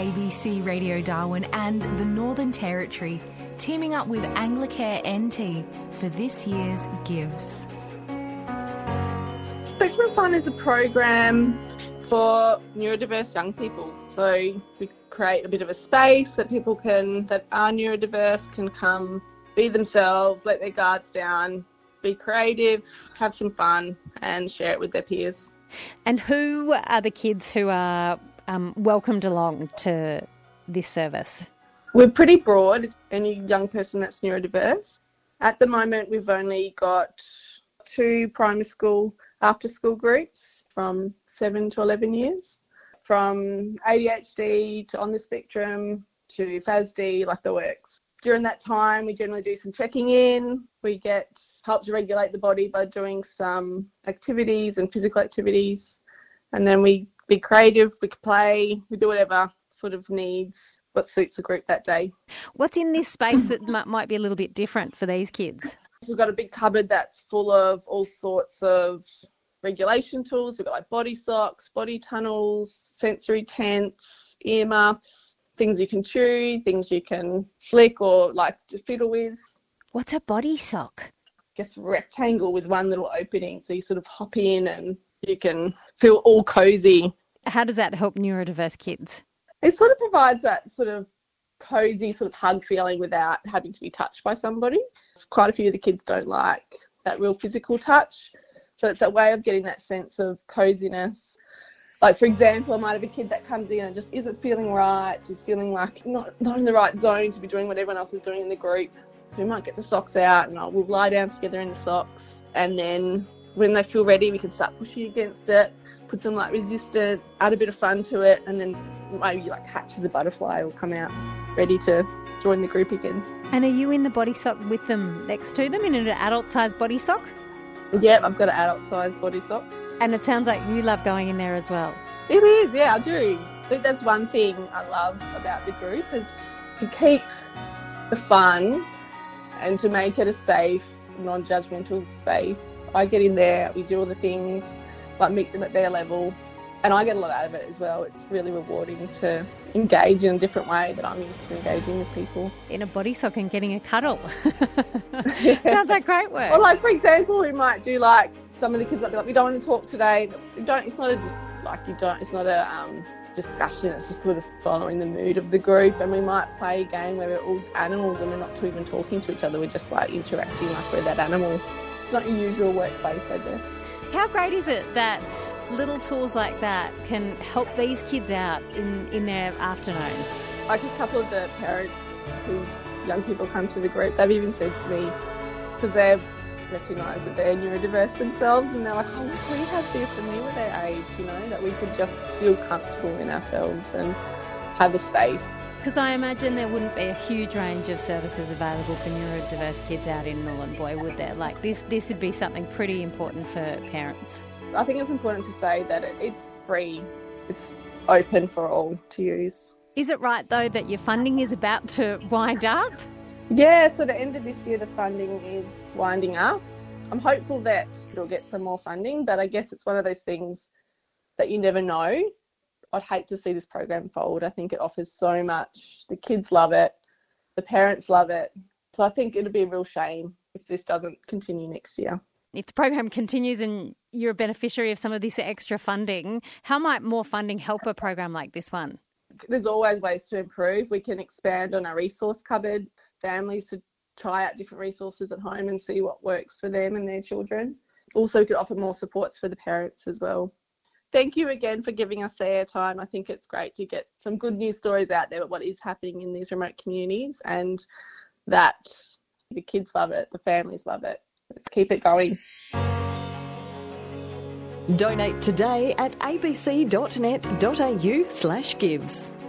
ABC Radio Darwin and the Northern Territory, teaming up with Anglicare NT for this year's Gives. Spectrum Fun is a program for neurodiverse young people. So we create a bit of a space that people that are neurodiverse can come, be themselves, let their guards down, be creative, have some fun and share it with their peers. And who are the kids who are welcomed along to this service? We're pretty broad. It's any young person that's neurodiverse. At the moment, we've only got 2 primary school after-school groups from 7 to 11 years, from ADHD to on the spectrum to FASD, like the works. During that time, we generally do some checking in. We get help to regulate the body by doing some activities and physical activities. And then we be creative, we can play, we do whatever sort of needs, what suits the group that day. What's in this space that might be a little bit different for these kids? So we've got a big cupboard that's full of all sorts of regulation tools. We've got like body socks, body tunnels, sensory tents, earmuffs, things you can chew, things you can flick or like to fiddle with. What's a body sock? Just a rectangle with one little opening, so you sort of hop in and you can feel all cosy. How does that help neurodiverse kids? It sort of provides that sort of cosy sort of hug feeling without having to be touched by somebody. Quite a few of the kids don't like that real physical touch, so it's a way of getting that sense of coziness. Like, for example, I might have a kid that comes in and just isn't feeling right, just feeling like not in the right zone to be doing what everyone else is doing in the group. So we might get the socks out and we'll lie down together in the socks. And then when they feel ready, we can start pushing against it, put some like resistance, add a bit of fun to it, and then maybe like hatch as a butterfly will come out ready to join the group again. And are you in the body sock with them next to them in an adult-sized body sock? Yep, I've got an adult-sized body sock. And it sounds like you love going in there as well. It is, yeah, I do. I think that's one thing I love about the group is to keep the fun and to make it a safe, non-judgmental space. I get in there, we do all the things, like meet them at their level, and I get a lot out of it as well. It's really rewarding to engage in a different way that I'm used to engaging with people. In a body sock and getting a cuddle. Sounds like great work. Well, like, for example, we might do like, some of the kids might be like, we don't want to talk today. It's not a discussion, it's just sort of following the mood of the group. And we might play a game where we're all animals and we're not even talking to each other, we're just like interacting like we're that animal. It's not your usual workplace, I guess. How great is it that little tools like that can help these kids out in their afternoon? Like a couple of the parents whose young people come to the group, they've even said to me, because they've recognise that they're neurodiverse themselves, and they're like, oh, we have this and we were their age, you know, that we could just feel comfortable in ourselves and have a space. Because I imagine there wouldn't be a huge range of services available for neurodiverse kids out in Nhulunbuy, would there? Like this would be something pretty important for parents. I think it's important to say that it's free. It's open for all to use. Is it right, though, that your funding is about to wind up? Yeah, so the end of this year, the funding is winding up. I'm hopeful that it'll get some more funding, but I guess it's one of those things that you never know. I'd hate to see this program fold. I think it offers so much. The kids love it. The parents love it. So I think it'd be a real shame if this doesn't continue next year. If the program continues and you're a beneficiary of some of this extra funding, how might more funding help a program like this one? There's always ways to improve. We can expand on our resource cupboard, families to try out different resources at home and see what works for them and their children. Also, we could offer more supports for the parents as well. Thank you again for giving us the airtime. I think it's great to get some good news stories out there about what is happening in these remote communities, and that the kids love it, the families love it. Let's keep it going. Donate today at abc.net.au/gives.